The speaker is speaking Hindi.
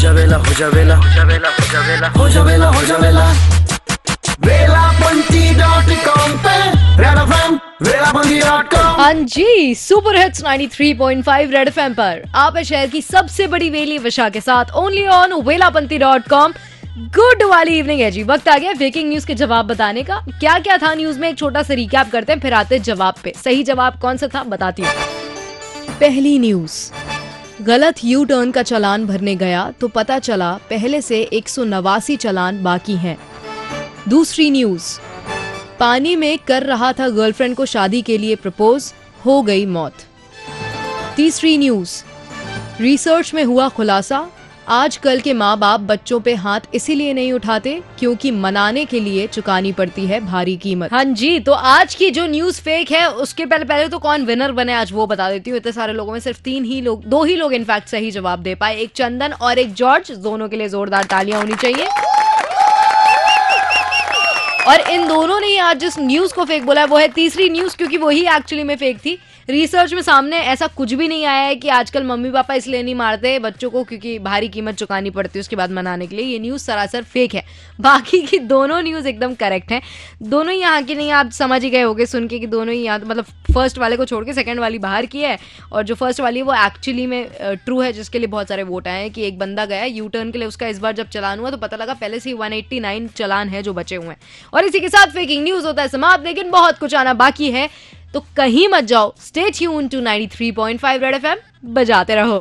जावेला हो जावेला हो जावेला हो जावेला हो जावेला हो जावेला वेलापंती.com पे रेड एफएम वेलापंती.com। हाँ जी, सुपर हिट्स 93.5 रेड एफएम पर आप है शहर की सबसे बड़ी वेली विशा के साथ ओनली ऑन वेलापंती.com। गुड वाली इवनिंग है जी। वक्त आ गया ब्रेकिंग न्यूज के जवाब बताने का। क्या क्या था न्यूज में एक छोटा सा रिकैप करते हैं, फिर आते हैं जवाब पे। सही जवाब कौन सा था बताती हूँ। पहली न्यूज, गलत यू टर्न का चालान भरने गया तो पता चला पहले से 189 चालान बाकी हैं। दूसरी न्यूज, पानी में कर रहा था गर्लफ्रेंड को शादी के लिए प्रपोज, हो गई मौत। तीसरी न्यूज, रिसर्च में हुआ खुलासा, आजकल के माँ बाप बच्चों पे हाथ इसीलिए नहीं उठाते क्योंकि मनाने के लिए चुकानी पड़ती है भारी कीमत। हाँ जी, तो आज की जो न्यूज फेक है उसके पहले तो कौन विनर बने आज वो बता देती हूँ। इतने सारे लोगों में सिर्फ दो ही लोग इनफैक्ट सही जवाब दे पाए, एक चंदन और एक जॉर्ज। दोनों के लिए जोरदार तालियां होनी चाहिए। और इन दोनों ने आज जिस न्यूज को फेक बोला है वो है तीसरी न्यूज, क्योंकि वही एक्चुअली में फेक थी। रिसर्च में सामने ऐसा कुछ भी नहीं आया है कि आजकल मम्मी पापा इसलिए नहीं मारते बच्चों को क्योंकि भारी कीमत चुकानी पड़ती है उसके बाद मनाने के लिए। ये न्यूज सरासर फेक है। बाकी की दोनों न्यूज एकदम करेक्ट है। दोनों ही यहाँ की नहीं, आप समझ ही गए होगे सुन के कि दोनों ही यहाँ, मतलब फर्स्ट वाले को छोड़ के सेकंड वाली बाहर की है, और जो फर्स्ट वाली है वो एक्चुअली में ट्रू है, जिसके लिए बहुत सारे वोट आए हैं। कि एक बंदा गया यू टर्न के लिए, उसका इस बार जब चलान हुआ तो पता लगा पहले से ही 189 चलान है जो बचे हुए हैं। और इसी के साथ फेकिंग न्यूज होता है समाप्त, लेकिन बहुत कुछ आना बाकी है, तो कहीं मत जाओ। Stay tuned to 93.5 red FM, बजाते रहो।